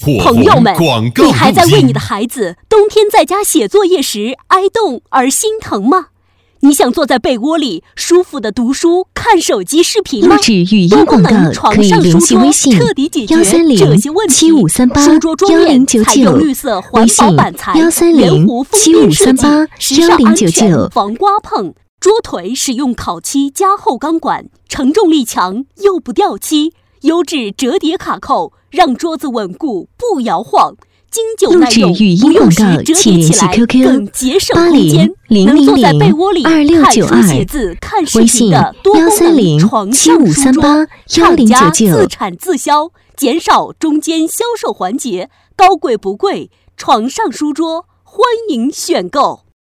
朋友们，你还在为你的孩子冬天在家写作业时挨冻而心疼吗？你想坐在被窝里舒服的读书、看手机视频吗？ 优质语音广告可以联系微信13075381099， 书桌桌面采用绿色环保板材，圆弧封面设计，时尚安全，防刮碰。桌腿使用烤漆加厚钢管，承重力强又不掉漆，优质折叠卡扣，让桌子稳固不摇晃。经久耐用，不用时折叠起来更节省空间，能坐在被窝里看书写字、看视频的多功能床上书桌，厂家自产自销，减少中间销售环节，高贵不贵，床上书桌欢迎选购。